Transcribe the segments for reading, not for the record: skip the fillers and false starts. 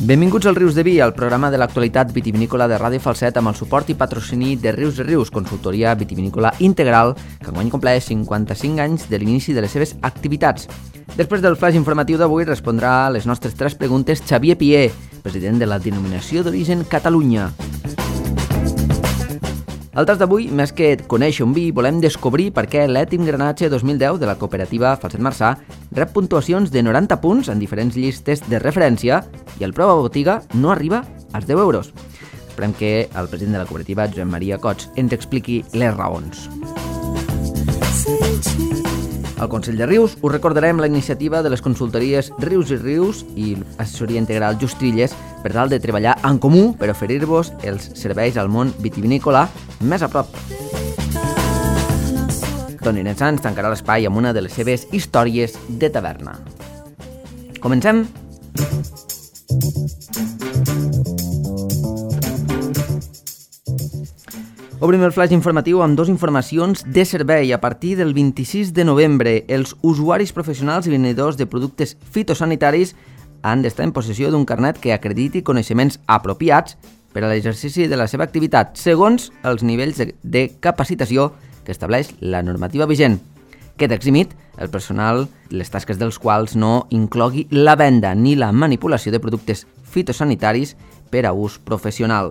Benvinguts al Rius de Vi, el programa de l'actualitat vitivinícola de Ràdio Falset amb el suport i patrocini de Rius de Rius, consultoria vitivinícola integral que enguany compleix 55 anys de l'inici de les seves activitats. Després del flash informatiu d'avui respondrà a les nostres 3 preguntes Xavier Pié, president de la denominació d'origen Catalunya. Al tas d'avui, més que conèixer un vi, volem descobrir per què l'Ètim Granatge 2010 de la cooperativa Falset Marçà rep puntuacions de 90 punts en diferents llistes de referència i el preu a botiga no arriba als 10 euros. Esperem que el president de la cooperativa, Josep Maria Cots, ens expliqui les raons. Al Consell de Rius us recordarem la iniciativa de les consultories Rius i Rius i l'assessoria integral Justrilles per tal de treballar en comú per oferir-vos els serveis al món vitivinícola més a prop. Toni Nessans tancarà l'espai amb una de les seves històries de taverna. Comencem? Obrim el flash informatiu amb 2 informacions de servei. A partir del 26 de novembre, els usuaris professionals i venedors de productes fitosanitaris han d'estar en possessió d'un carnet que acrediti coneixements apropiats per a l'exercici de la seva activitat, segons els nivells de capacitació que estableix la normativa vigent. Queda eximit el personal, les tasques dels quals no inclogui la venda ni la manipulació de productes fitosanitaris per a ús professional.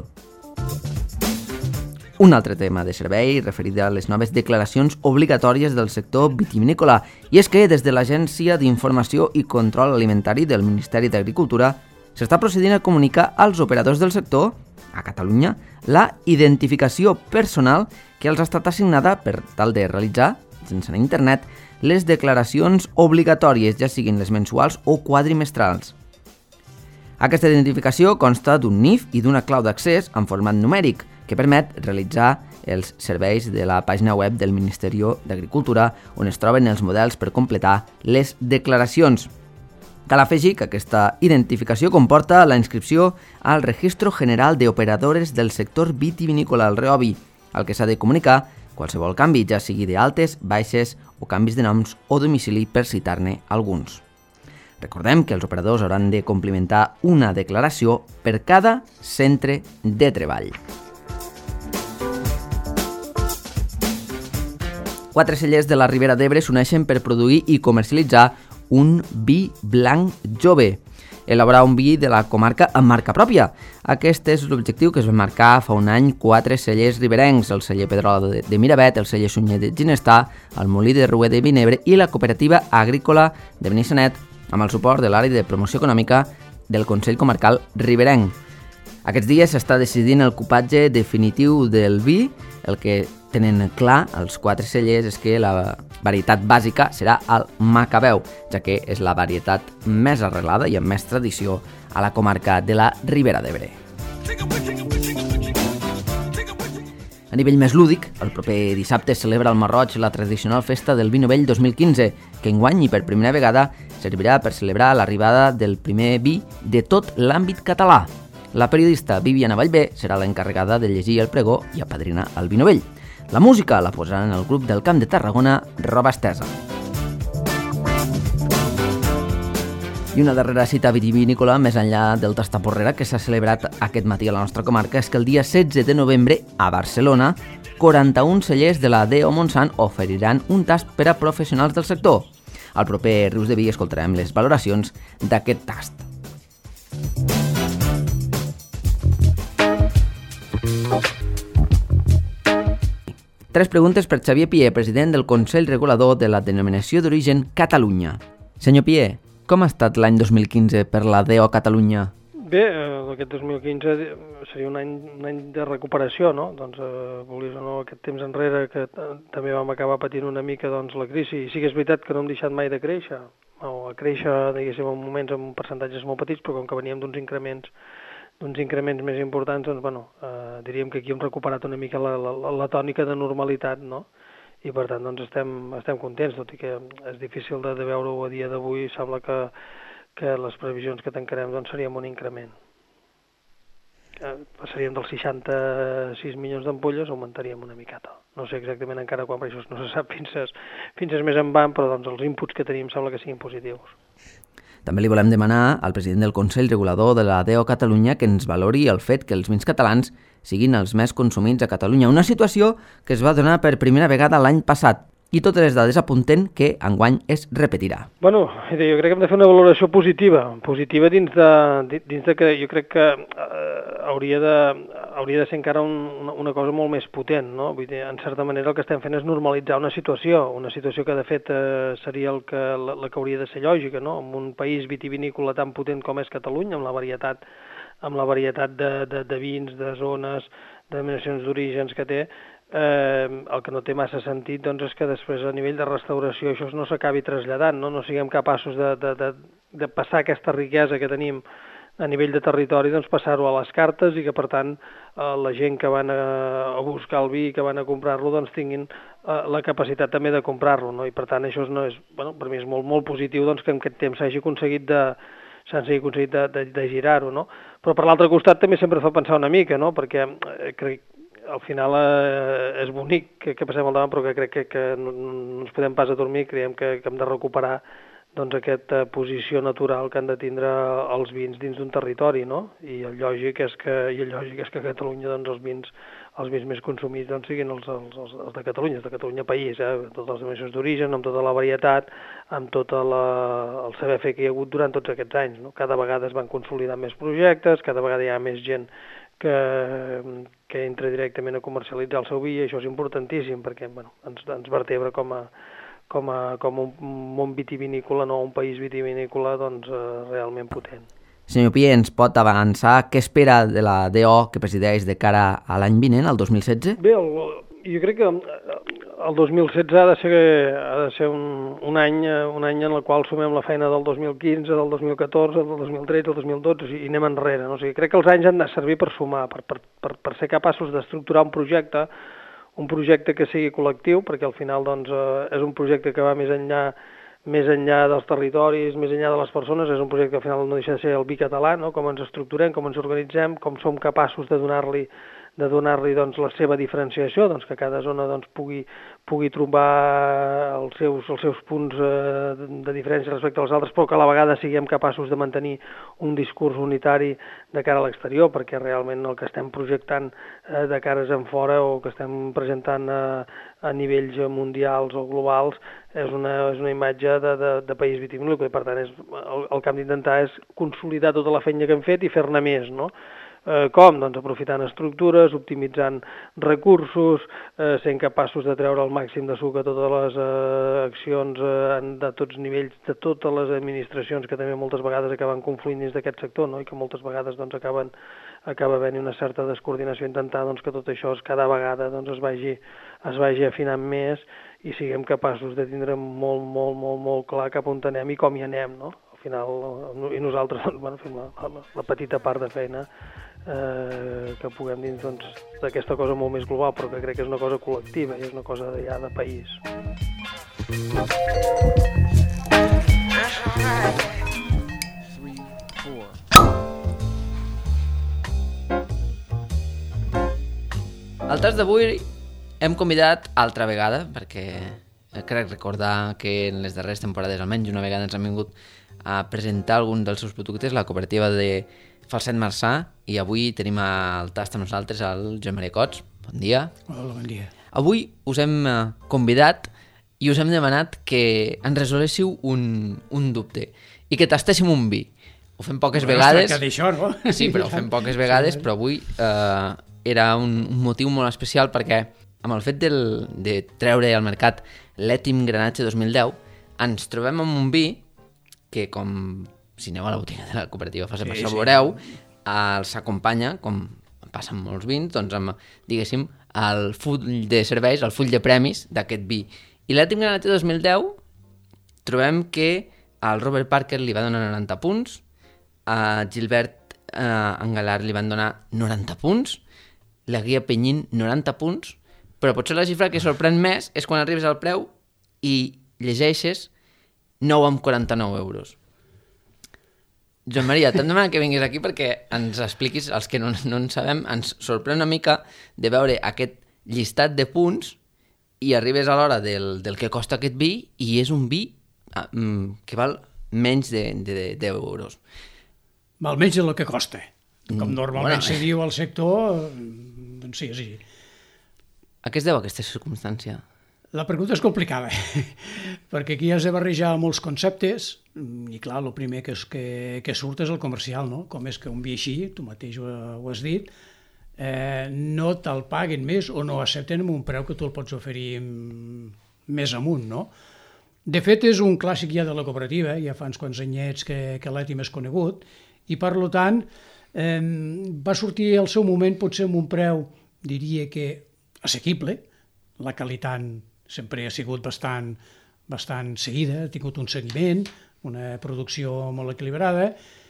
Un altre tema de servei referit a les noves declaracions obligatòries del sector vitivinícola, i és que des de l'Agència d'Informació i Control Alimentari del Ministeri d'Agricultura s'està procedint a comunicar als operadors del sector, a Catalunya, la identificació personal que els ha estat assignada per tal de realitzar, sense internet, les declaracions obligatòries, ja siguin les mensuals o quadrimestrals. Aquesta identificació consta d'un NIF i d'una clau d'accés en format numèric, que permet realitzar els serveis de la pàgina web del Ministeri d'Agricultura, on es troben els models per completar les declaracions. Cal afegir que aquesta identificació comporta la inscripció al Registro General de Operadores del Sector Vitivinícola, el REOVI, al que s'ha de comunicar qualsevol canvi, ja sigui d'altes, baixes o canvis de noms o domicili, per citar-ne alguns. Recordem que els operadors hauran de complimentar una declaració per cada centre de treball. 4 cellers de la Ribera d'Ebre s'uneixen per produir i comercialitzar un vi blanc jove. Elaborar un vi de la comarca amb marca pròpia. Aquest és l'objectiu que es va marcar fa un any 4 cellers riberencs, el celler Pedrola de Miravet, el celler Sunyer de Ginestà, el Molí de Ruer de Vinebre i la cooperativa agrícola de Benissanet, amb el suport de l'àrea de promoció econòmica del Consell Comarcal Riberenc. Aquests dies s'està decidint el cupatge definitiu del vi. El que tenen clar els 4 cellers és que la varietat bàsica serà el Macabeu, ja que és la varietat més arrelada i amb més tradició a la comarca de la Ribera d'Ebre. A nivell més lúdic, el proper dissabte es celebra al Marroig la tradicional festa del vi novell 2015, que enguany i per primera vegada servirà per celebrar l'arribada del primer vi de tot l'àmbit català. La periodista Viviana Vallvé serà l'encarregada de llegir el pregó i apadrinar el vi novell. La música la posaran el grup del Camp de Tarragona, Roba Estesa. I una darrera cita vitivinícola més enllà del tastaporrera que s'ha celebrat aquest matí a la nostra comarca és que el dia 16 de novembre a Barcelona 41 cellers de la DO Montsant oferiran un tast per a professionals del sector. Al proper Rius de Vi escoltarem les valoracions d'aquest tast. Tres preguntes per Xavier Pié, president del Consell Regulador de la denominació d'origen Catalunya. Senyor Pié, com ha estat l'any 2015 per la DO Catalunya? Bé, aquest 2015 seria un any de recuperació, no? Doncs, volies o no, aquest temps enrere que també vam acabar patint una mica la crisi. I sí que és veritat que no hem deixat mai de créixer, o a créixer, diguéssim, en moments amb percentatges molt petits, però com que veníem d'uns increments més importants, doncs, diríem que aquí hem recuperat una mica la tònica de normalitat, no? I per tant, doncs, estem contents, tot i que és difícil de veure-ho a dia d'avui. Sembla que les previsions que tancarem doncs, seríem un increment. Passaríem dels 66 milions d'ampolles, augmentaríem una miqueta. No sé exactament encara quan, per això no se sap fins més en van, però doncs, els inputs que tenim sembla que siguin positius. També li volem demanar al president del Consell Regulador de la DO Catalunya que ens valori el fet que els vins catalans siguin els més consumits a Catalunya, una situació que es va donar per primera vegada l'any passat. I totes les dades apunten que enguany es repetirà. Bueno, jo crec que hem de fer una valoració positiva dins de que jo crec que hauria de ser encara una cosa molt més potent, no? Vull dir, en certa manera el que estem fent és normalitzar una situació que de fet seria la que hauria de ser lògica, no? En un país vitivinícola tan potent com és Catalunya, amb la varietat de vins, de zones, de denominacions d'orígens que té, el que no té massa sentit doncs, és que després a nivell de restauració això no s'acabi traslladant, no siguem capaços de passar aquesta riquesa que tenim a nivell de territori, doncs passar-ho a les cartes i que per tant la gent que van a buscar el vi, que van a comprar-lo, doncs tinguin la capacitat també de comprar-lo, no? I per tant això no és, bueno, per mi és molt, molt positiu doncs, que en aquest temps s'hagi aconseguit de girar-ho, no? Però per l'altre costat també sempre fa pensar una mica, no? Perquè crec al final és bonic que passem al davant, però que crec que no ens podem pas a dormir, creiem que hem de recuperar doncs, aquesta posició natural que han de tindre els vins dins d'un territori, no? I el lògic és que a Catalunya doncs, els vins més consumits doncs, siguin els de Catalunya, els de Catalunya país, totes les denominacions d'origen, amb tota la varietat, amb tot el saber fer que hi ha hagut durant tots aquests anys, no? Cada vegada es van consolidar més projectes, cada vegada hi ha més gent que entra directament a comercialitzar el seu vi, i això és importantíssim perquè bueno, ens vertebra com un món vitivinícola, no un país vitivinícola doncs, realment potent. Senyor Pi, ens pot avançar què espera de la DO que presideix de cara a l'any vinent, el 2016? Bé, jo crec que el 2016 ha de ser un any en el qual sumem la feina del 2015, del 2014, del 2013, del 2012 i anem enrere. No? O sigui, crec que els anys han de servir per sumar, per ser capaços d'estructurar un projecte que sigui col·lectiu, perquè al final doncs, és un projecte que va més enllà dels territoris, més enllà de les persones, és un projecte que al final no deixa de ser el vi català, no? Com ens estructurem, com ens organitzem, com som capaços de donar-li doncs, la seva diferenciació, doncs, que cada zona doncs, pugui trobar els seus punts de diferència respecte als altres, però que a la vegada siguem capaços de mantenir un discurs unitari de cara a l'exterior, perquè realment el que estem projectant de cares en fora o que estem presentant a nivells mundials o globals és una imatge de país vitivinícola, i per tant el que hem d'intentar és consolidar tota la feina que hem fet i fer-ne més, no? Com? Doncs aprofitant estructures, optimitzant recursos, sent capaços de treure el màxim de suc a totes les accions de tots nivells, de totes les administracions que també moltes vegades acaben confluint dins d'aquest sector, no? I que moltes vegades doncs, acaba havent-hi una certa descoordinació, intentar doncs, que tot això cada vegada doncs, es vagi afinant més i siguem capaços de tindre molt, molt, molt, molt clar cap on anem i com hi anem, no? Al final, i nosaltres bueno, fem la petita part de feina que puguem dins d'aquesta cosa molt més global, però que crec que és una cosa col·lectiva i és una cosa ja de país. Al tas d'avui hem convidat altra vegada, perquè crec recordar que en les darreres temporades almenys una vegada ens han vingut a presentar algun dels seus productes, la cooperativa de Falset Marçà, i avui tenim al tast amb nosaltres el Joan Maria Cots. Bon dia. Hola, bon dia. Avui us hem convidat i us hem demanat que ens resolguéssiu un dubte i que tastéssim un vi. Ho fem poques vegades. D'això, no? Sí, però ho fem poques vegades, però avui era un motiu molt especial perquè amb el fet de treure al mercat l'Ètim Granatge 2010 ens trobem amb un vi que, com si aneu a la botiga de la cooperativa Falset Marçà, veureu, s'acompanya, com passa amb molts vins, doncs amb, diguéssim, el full de serveis, el full de premis d'aquest vi. I l'Ètim Granatge 2010 trobem que al Robert Parker li va donar 90 punts, a Gilbert Angalar li van donar 90 punts, la Guia Penyín 90 punts, però potser la xifra que sorprèn més és quan arribes al preu i llegeixes 9,49 euros. Joan Maria, t'hem demanat que vinguis aquí perquè ens expliquis, els que no en sabem, ens sorprèn una mica de veure aquest llistat de punts i arribes a l'hora del que costa aquest vi i és un vi que val menys d'euros. Almenys el que costa. Com normalment se diu al sector, doncs sí, és així. A què es deu aquesta circumstància? La pregunta és complicada, perquè aquí has de barrejar molts conceptes i clar, el primer que surt és el comercial, no? Com és que un vi així, tu mateix ho has dit, no te'l paguen més o no accepten amb un preu que tu el pots oferir més amunt, no? De fet, és un clàssic ja de la cooperativa, ja fa uns quants anyets que l'ETI més conegut, i per tant va sortir al seu moment potser amb un preu, diria que assequible, la qualitat sempre ha sigut bastant seguida, ha tingut un seguiment, una producció molt equilibrada,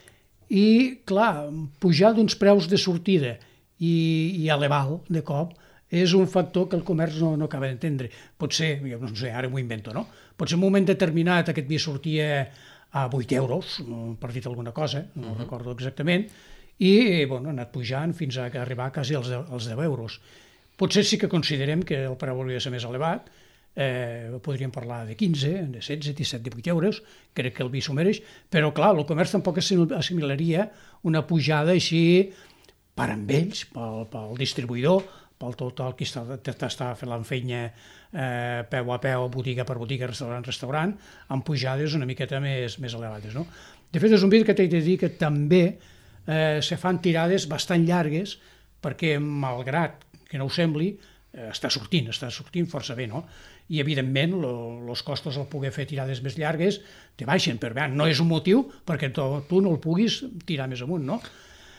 i clar, pujar d'uns preus de sortida i elevar de cop és un factor que el comerç no acaba d'entendre. Potser, jo no sé, ara m'ho invento, no? Potser en un moment determinat aquest vi sortia a 8 euros, per dir alguna cosa, no recordo exactament, i bueno, ha anat pujant fins a arribar quasi als 10 euros. Potser sí que considerem que el preu hauria de ser més elevat, podríem parlar de 15, de 16, 17, 18 euros, crec que el vi s'ho mereix, però clar, el comerç tampoc assimilaria una pujada així per amb ells, pel distribuïdor, pel tot el que està fent l'enfenya peu a peu, botiga per botiga, restaurant a restaurant, amb pujades una miqueta més elevades. No? De fet, és un vi que t'he de dir que també se fan tirades bastant llargues, perquè malgrat que no ho sembli, està sortint força bé, no? I evidentment els costos al poder fer tirades més llargues te baixen, però bé, no és un motiu perquè tu no el puguis tirar més amunt, no?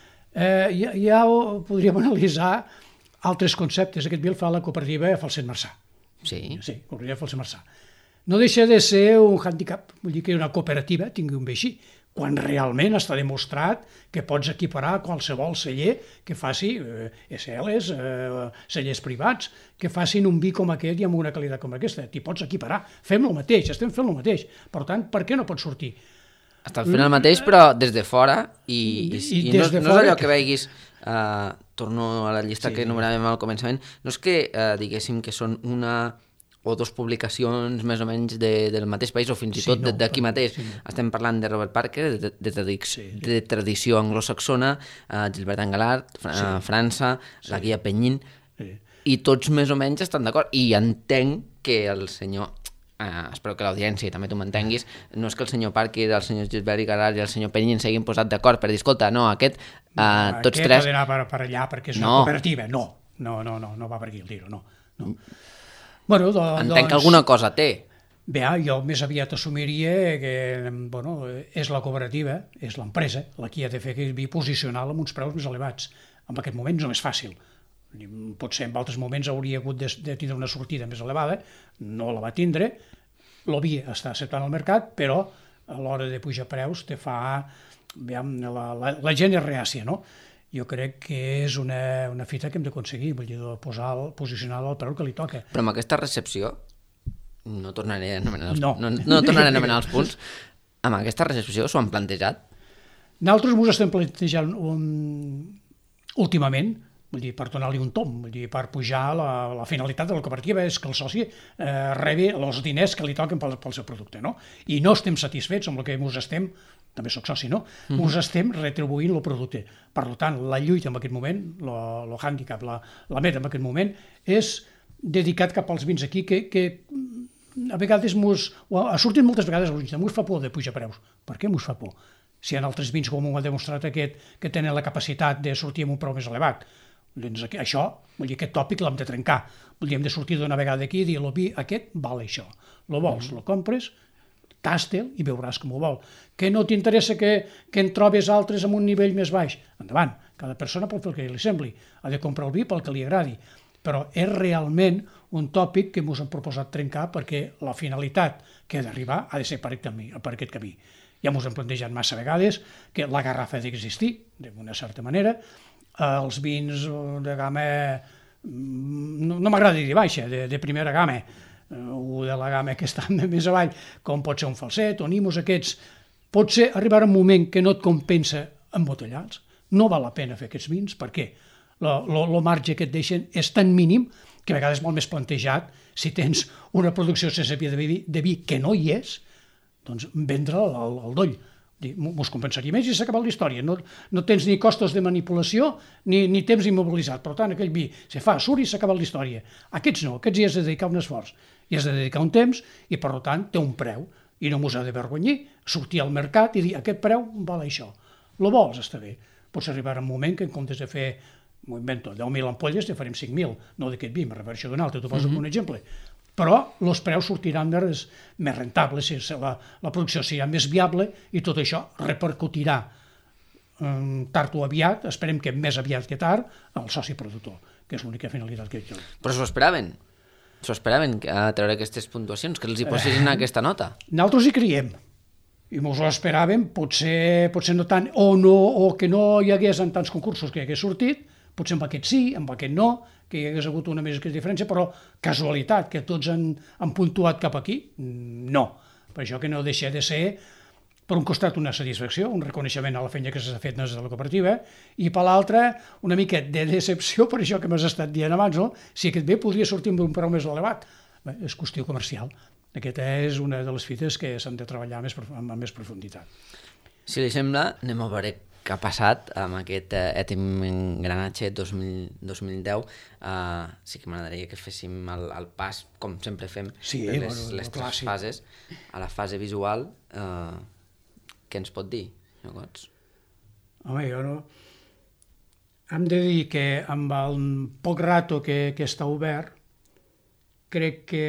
Ja podríem analitzar altres conceptes. Aquest vi el fa la cooperativa Falset Marçà. Sí. Sí, cooperativa Falset Marçà. No deixa de ser un handicap, vull dir que una cooperativa tingui un vi així, quan realment està demostrat que pots equiparar qualsevol celler que faci SLs, cellers privats, que facin un vi com aquest i amb una qualitat com aquesta. T'hi pots equiparar. Fem el mateix, estem fent el mateix. Per tant, per què no pot sortir? Estàs fent el mateix, però des de fora, i no és allò que veguis, torno a la llista que enumeràvem al començament, no és que diguéssim que són una o dues publicacions més o menys del mateix país, o fins i tot d'aquí mateix. Estem parlant de Robert Parker, de tradició anglosaxona, Gilbert Engelart, França, la Guia Penyín, i tots més o menys estan d'acord. I entenc que el senyor, espero que l'audiència, i també tu m'entenguis, no és que el senyor Parker, el senyor Gilbert Engelart i el senyor Penyín s'hagin posat d'acord per dir, escolta, no, tots tres... Aquest ha d'anar per allà perquè és una cooperativa. No va per aquí el tiro, no. Bueno, entenc que alguna cosa té. Bé, jo més aviat assumiria que és la cooperativa, és l'empresa, la que ha de fer aquest vi posicionar-lo amb uns preus més elevats. En aquest moment no és fàcil. Potser en altres moments hauria hagut de tindre una sortida més elevada, no la va tindre, el vi està acceptant al mercat, però a l'hora de pujar preus te fa... La gent és reàcia, no? Jo crec que és una fita que hem d'aconseguir, vull dir, posicionar-la al preu que li toca. Però amb aquesta recepció, no tornaré a anomenar els punts, amb aquesta recepció s'ho han plantejat? Nosaltres ens estem plantejant últimament, vull dir, per donar-li un tom, vull dir, per pujar la finalitat de la cooperativa és que el soci rebi els diners que li toquen pel seu producte, no? I no estem satisfets amb el que ens estem, també soc soci, no? Ens estem retribuint el producte. Per tant, la lluita en aquest moment, el hàndicap, la meta en aquest moment, és dedicat cap als vins aquí que a vegades ha sortit moltes vegades a l'ull, fa por de pujar preus. Per què fa por? Si hi ha altres vins, com ho ha demostrat aquest, que tenen la capacitat de sortir amb un preu més elevat. Doncs això, vull dir, aquest tòpic l'hem de trencar. Vull dir, hem de sortir d'una vegada aquí i dir, el vi aquest val això. Lo vols, lo compres, tasta-el i veuràs com ho vol. Que no t'interessa que en trobes altres amb un nivell més baix? Endavant, cada persona pot fer el que li sembli. Ha de comprar el vi pel que li agradi. Però és realment un tòpic que ens hem proposat trencar perquè la finalitat que ha d'arribar ha de ser per aquest camí. Ja ens hem plantejat massa vegades que la garrafa ha d'existir, d'una certa manera. Els vins de gamma, no m'agrada dir baixa, de primera gamma, o de la gamma que està més avall, com pot ser un falset o nimos aquests, pot ser arribar a un moment que no et compensa embotellar-los. No val la pena fer aquests vins, perquè el marge que et deixen és tan mínim que a vegades és molt més plantejat si tens una producció sense vi de vi que no hi és, doncs vendre el doll. Mos compensaria més i s'acaba la història. No tens ni costos de manipulació ni temps immobilitzat. Per tant, aquell vi se fa, surt i s'acaba la història. Aquests no, aquests hi has de dedicar un esforç, hi has de dedicar un temps i, per tant, té un preu. I no mos ha de vergonyir sortir al mercat i dir aquest preu val això. Lo vols? Està bé. Pots arribar a un moment que en comptes de fer, m'ho invento, 10.000 ampolles, te farem 5.000. No d'aquest vi, me refereixo d'un altre, t'ho poso com un exemple. Però els preus sortiran més rentables, la producció serà més viable i tot això repercutirà tard o aviat, esperem que més aviat que tard, al soci productor, que és l'única finalitat que jo. Però s'ho esperaven? S'ho esperaven a treure aquestes puntuacions, que els hi posessin aquesta nota? Nosaltres hi creiem, i ens ho esperàvem, potser no tant, o que no hi hagués en tants concursos que hagués sortit, potser amb aquest sí, amb aquest no, que hi hagués hagut una més diferència, però casualitat, que tots han puntuat cap aquí, no. Per això que no deixa de ser, per un costat, una satisfacció, un reconeixement a la feina que s'ha fet des de la cooperativa, i per l'altre, una mica de decepció, per això que m'has estat dient abans, no? Si aquest bé podria sortir amb un preu més elevat. Bé, és qüestió comercial. Aquesta és una de les fites que s'han de treballar amb més profunditat. Si li sembla, anem a veure què ha passat amb aquest Etim Granatge 2010. Sí que m'agradaria que féssim el pas, com sempre fem, per les tres fases. A la fase visual, què ens pot dir, senyor Gots? Home, jo no... Hem de dir que amb el poc rato que està obert, crec que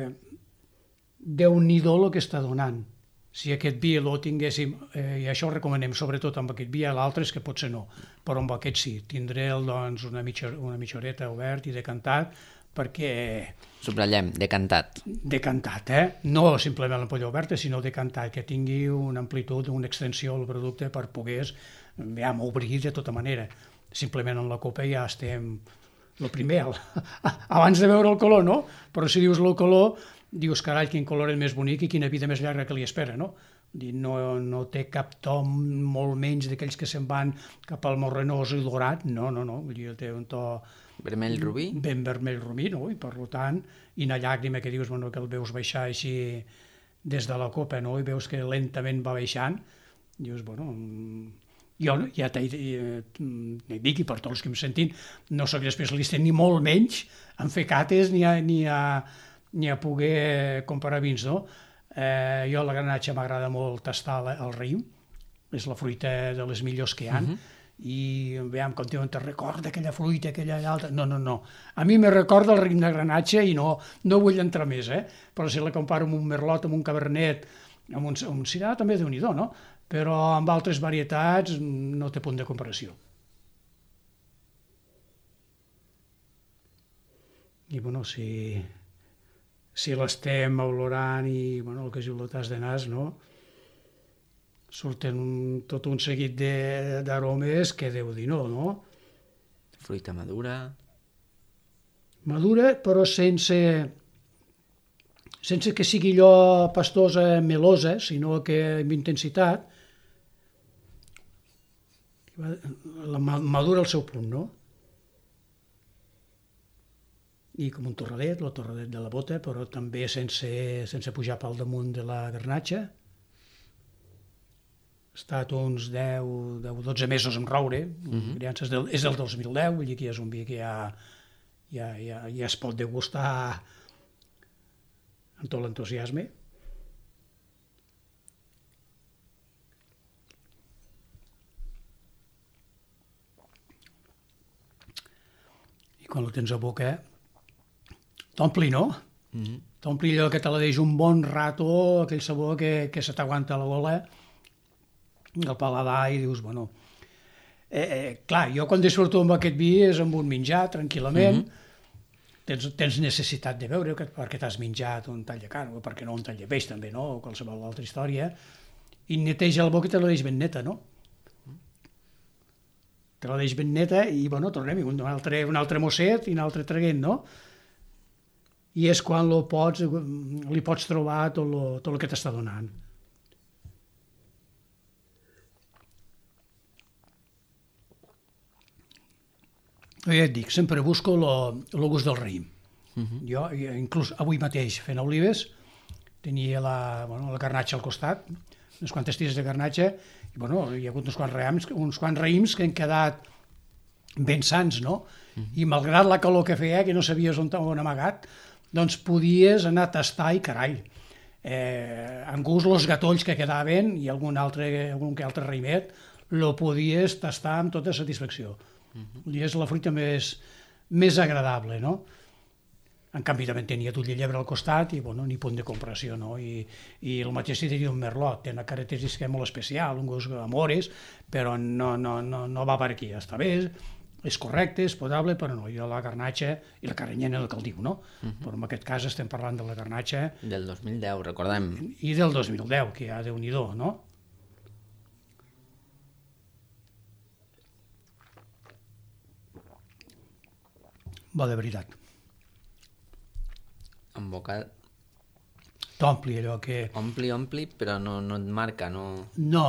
Déu-n'hi-do el que està donant. Si aquest vi el tinguéssim, i això ho recomanem sobretot amb aquest vi, l'altre és que potser no, però amb aquest sí, tindré doncs, una mitja horeta obert i decantat, perquè... Subratllem, decantat. Decantat, no simplement l'ampolla oberta, sinó decantat, que tingui una amplitud, una extensió al producte per poder obrir de tota manera. Simplement en la copa ja estem... El primer, abans de veure el color, no? Però si dius el color... dius, carai, quin color és més bonic i quina vida més llarga que li espera, no? No té cap to molt menys d'aquells que se'n van cap al morrenós i dorat, no. Té un to... Vermell rubí? Ben vermell rubí, no? I per tant, i una llàgrima que dius, bueno, que el veus baixar així des de la copa, no? I veus que lentament va baixant, dius, bueno... Jo ja t'he dit, i per tots els que em sentin, no soc especialista ni molt menys en fer cates ni a poder comparar vins, no? Jo la Granatge m'agrada molt tastar el raïm, és la fruita de les millors que hi ha, i veiem com diuen, te recorda aquella fruita, aquella altra... No. A mi me recorda el raïm de Granatge i no vull entrar més, però si la comparo amb un merlot, amb un cabernet, amb un syrah, també Déu-n'hi-do, no? Però amb altres varietats no té punt de comparació. I bueno, si l'estem olorant i el que es diu el tas de nas, no? Surten tot un seguit d'aromes que Déu dir no? Fruita madura. Madura, però sense que sigui allò pastosa, melosa, sinó que amb intensitat, madura al seu punt, no? I com un torradet, el torradet de la bota, però també sense pujar pel damunt de la Granatge. Ha estat uns 10-12 mesos en roure, és del 2010, vull dir que és un vi que ja es pot degustar amb tot l'entusiasme. I quan el tens a boca, t'ompli, no? T'ompli allò que te la deix un bon rato, aquell sabor que se t'aguanta a la gola, el paladar, i dius, bueno... clar, jo quan disfruto amb aquest vi és amb un menjar, tranquil·lament, tens necessitat de veure perquè t'has menjat un tall de carn, o perquè no un tall de peix també, no? O qualsevol altra història, i neteja la boca i te la deix ben neta, no? Te la deix ben neta i, bueno, tornem un altre mosset i un altre traguent, no? I és quan li pots trobar tot el que t'està donant. Ja et dic, sempre busco el gust del raïm. Jo, inclús avui mateix, fent olives, tenia la garnatxa al costat, unes quantes tires de garnatxa, i hi ha hagut uns quants raïms que han quedat ben sans, no? I malgrat la calor que feia, que no sabies on amagat, doncs podies anar a tastar i carai. En gust, els gatolls que quedaven i algun que altre raïmet, lo podies tastar amb tota satisfacció. I és la fruita més agradable, no? En canvi, també tenia d'ull de llebre al costat i, ni punt de comparació, no? I el mateix si tenia un merlot, té una característica molt especial, un gust amores, però no va per aquí. Està bé, és correcte, és potable, però no. I la garnatxa i la caranyena, el que el diu, no? Però en aquest cas estem parlant de la garnatxa... Del 2010, recordem. I del 2010, que ja Déu-n'hi-do, no? Va, de veritat. En boca... T'ompli allò que... Ompli, però no et marca, no... No.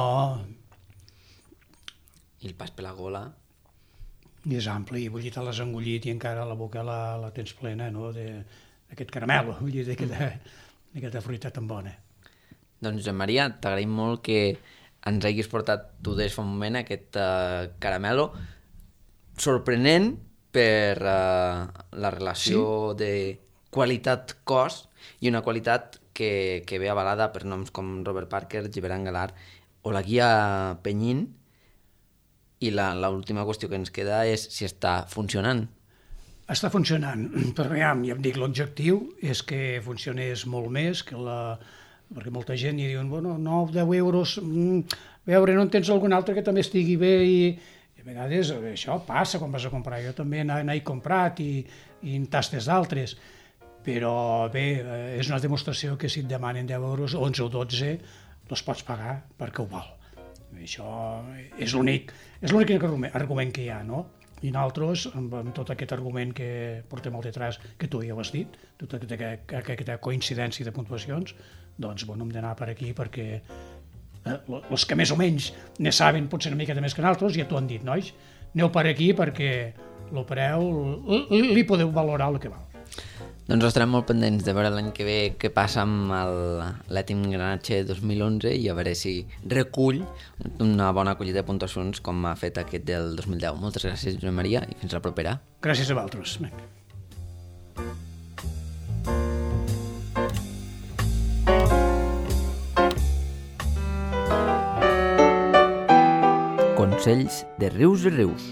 I el pas per la gola... I és ampli, vull dir, te l'has engullit i encara la boca la tens plena, no?, d'aquest caramel, vull dir, d'aquesta fruita tan bona. Doncs, Josep Maria, t'agraïm molt que ens hagis portat tu des fa un moment aquest caramelo sorprenent per la relació de qualitat-cost i una qualitat que ve avalada per noms com Robert Parker, Gibran Galar o la guia Penyín. I l'última qüestió que ens queda és si està funcionant. Està funcionant, però ja em dic, l'objectiu és que funcionés molt més, perquè molta gent hi diuen, 9, 10 euros, a veure, no en tens algun altre que també estigui bé, i a vegades això passa quan vas a comprar. Jo també n'he comprat i en tastes d'altres, però bé, és una demostració que si et demanen 10 euros, 11 o 12, els pots pagar perquè ho val. Això és l'únic argument que hi ha, no? I nosaltres, amb tot aquest argument que portem al detrás, que tu ja ho has dit, tota aquesta coincidència de puntuacions, doncs hem d'anar per aquí perquè els que més o menys ne saben potser una miqueta més que nosaltres, ja t'ho han dit, nois, aneu per aquí perquè el preu li podeu valorar el que val. Doncs estarem molt pendents de veure l'any que ve què passa amb l'Etim Grenache 2011 i a veure si recull una bona acollida de puntuacions com ha fet aquest del 2010. Moltes gràcies, Josep Maria, i fins la propera. Gràcies a vosaltres. Consells de Rius i Rius.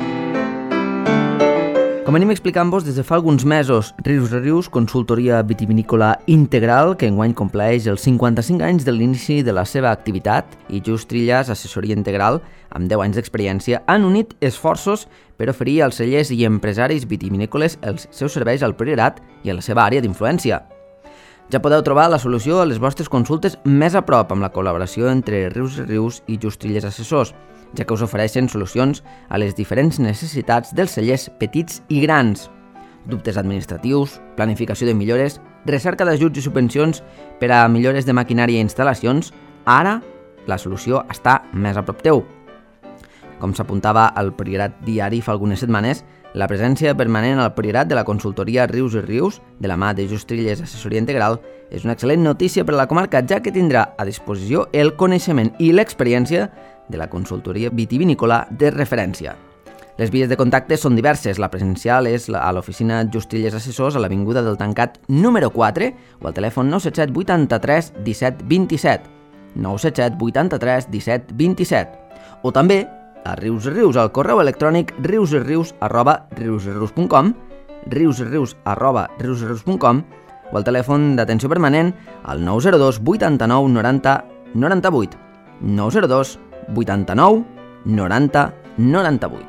Com anem explicant-vos des de fa alguns mesos, Rius i Rius, consultoria vitivinícola integral que enguany compleix els 55 anys de l'inici de la seva activitat, i Just Trillas, assessoria integral, amb 10 anys d'experiència, han unit esforços per oferir als cellers i empresaris vitivinícoles els seus serveis al Priorat i a la seva àrea d'influència. Ja podeu trobar la solució a les vostres consultes més a prop amb la col·laboració entre Rius i Rius i Just Trillas Assessors, ja que us ofereixen solucions a les diferents necessitats dels cellers petits i grans. Dubtes administratius, planificació de millores, recerca d'ajuts i subvencions per a millores de maquinària i instal·lacions, ara la solució està més a prop teu. Com s'apuntava al Priorat Diari fa algunes setmanes, la presència permanent al Priorat de la consultoria Rius i Rius, de la mà de Just Trillas Assessoria Integral, és una excel·lent notícia per a la comarca, ja que tindrà a disposició el coneixement i l'experiència de la consultoria vitivinícola de referència. Les vies de contacte són diverses. La presencial és a l'oficina Just Trillas Assessors a l'Avinguda del Tancat número 4 o al telèfon 977 83 17 27, 977 83 17 27, o també a Rius i Rius al correu electrònic riusirius@riusirius.com, riusirius@riusirius.com, o al telèfon d'atenció permanent al 902 89 90 98, 902 89 90 98.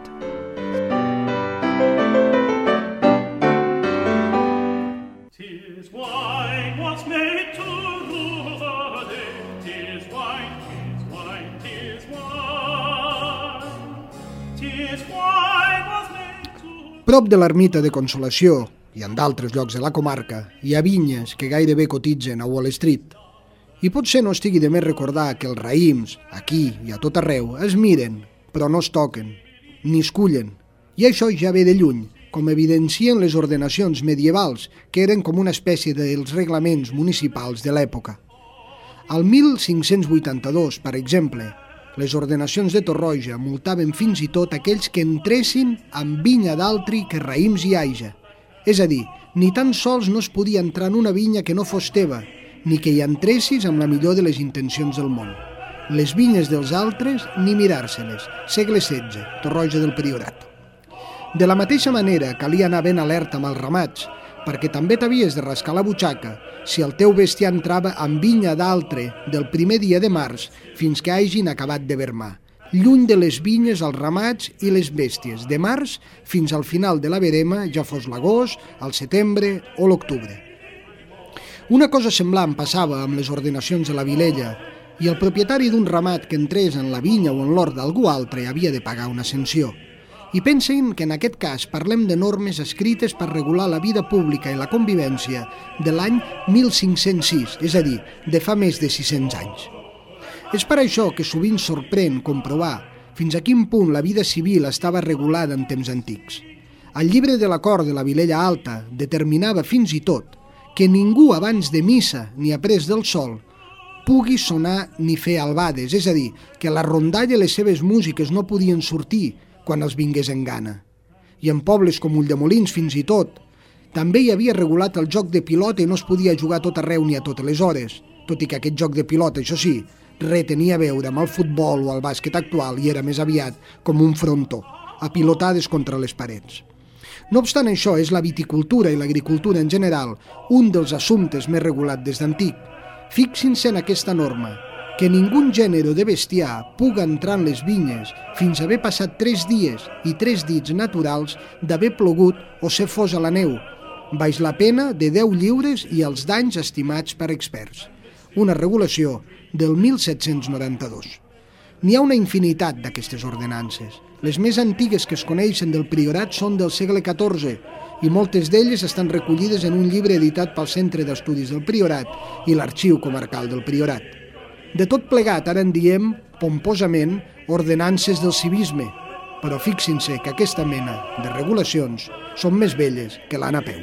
Prop de l'ermita de Consolació i en d'altres llocs de la comarca hi ha vinyes que gairebé cotitzen a Wall Street. I potser no estigui de més recordar que els raïms, aquí i a tot arreu, es miren, però no es toquen, ni es cullen. I això ja ve de lluny, com evidencien les ordenacions medievals, que eren com una espècie dels reglaments municipals de l'època. Al 1582, per exemple, les ordenacions de Torroja multaven fins i tot aquells que entressin amb vinya d'altri que raïms hi haja. És a dir, ni tan sols no es podia entrar en una vinya que no fos teva, ni que hi entressis amb la millor de les intencions del món. Les vinyes dels altres, ni mirar-se-les. Segle XVI, Torroja del Priorat. De la mateixa manera, calia anar ben alerta amb els ramats, perquè també t'havies de rascar la butxaca si el teu bestiar entrava amb vinya d'altre del primer dia de març fins que hagin acabat de vermar. Lluny de les vinyes, els ramats i les bèsties, de març fins al final de la verema, ja fos l'agost, el setembre o l'octubre. Una cosa semblant passava amb les ordenacions de la Vilella, i el propietari d'un ramat que entrés en la vinya o en l'hort d'algú altre havia de pagar una sanció. I pensen que en aquest cas parlem de normes escrites per regular la vida pública i la convivència de l'any 1506, és a dir, de fa més de 600 anys. És per això que sovint sorprèn comprovar fins a quin punt la vida civil estava regulada en temps antics. El llibre de l'acord de la Vilella Alta determinava fins i tot que ningú abans de missa ni après del sol pugui sonar ni fer albades, és a dir, que la rondalla i les seves músiques no podien sortir quan els vingués en gana. I en pobles com Ulldemolins fins i tot. També hi havia regulat el joc de pilota i no es podia jugar a tot arreu ni a totes les hores, tot i que aquest joc de pilota, això sí, res tenia a veure amb el futbol o el bàsquet actual i era més aviat com un frontó, a pilotades contra les parets. No obstant això, és la viticultura i l'agricultura en general un dels assumptes més regulats des d'antic. Fixin-se en aquesta norma, que ningú gènere de bestiar puga entrar en les vinyes fins a haver passat 3 dies i 3 dits naturals d'haver plogut o ser fos a la neu, baix la pena de 10 lliures i els danys estimats per experts. Una regulació del 1792. N'hi ha una infinitat d'aquestes ordenances. Les més antigues que es coneixen del Priorat són del segle XIV i moltes d'elles estan recollides en un llibre editat pel Centre d'Estudis del Priorat i l'Arxiu Comarcal del Priorat. De tot plegat, ara en diem, pomposament, ordenances del civisme, però fixin-se que aquesta mena de regulacions són més velles que l'Anna Peu.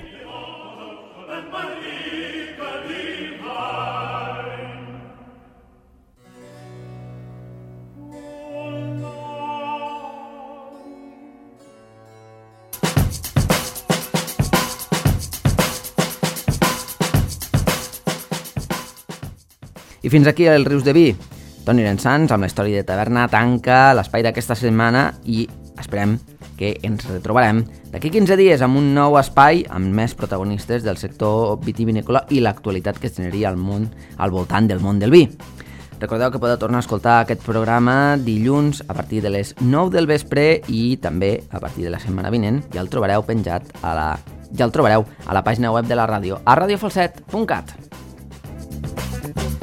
I fins aquí el Rius de Vi. Toni Llençans, amb la història de taverna, tanca l'espai d'aquesta setmana i esperem que ens retrobarem d'aquí 15 dies amb un nou espai amb més protagonistes del sector vitivinícola i l'actualitat que es generaria al món al voltant del món del vi. Recordeu que podeu tornar a escoltar aquest programa dilluns a partir de les 9 del vespre i també a partir de la setmana vinent ja el trobareu penjat a la pàgina web de la ràdio, a radiofalset.cat.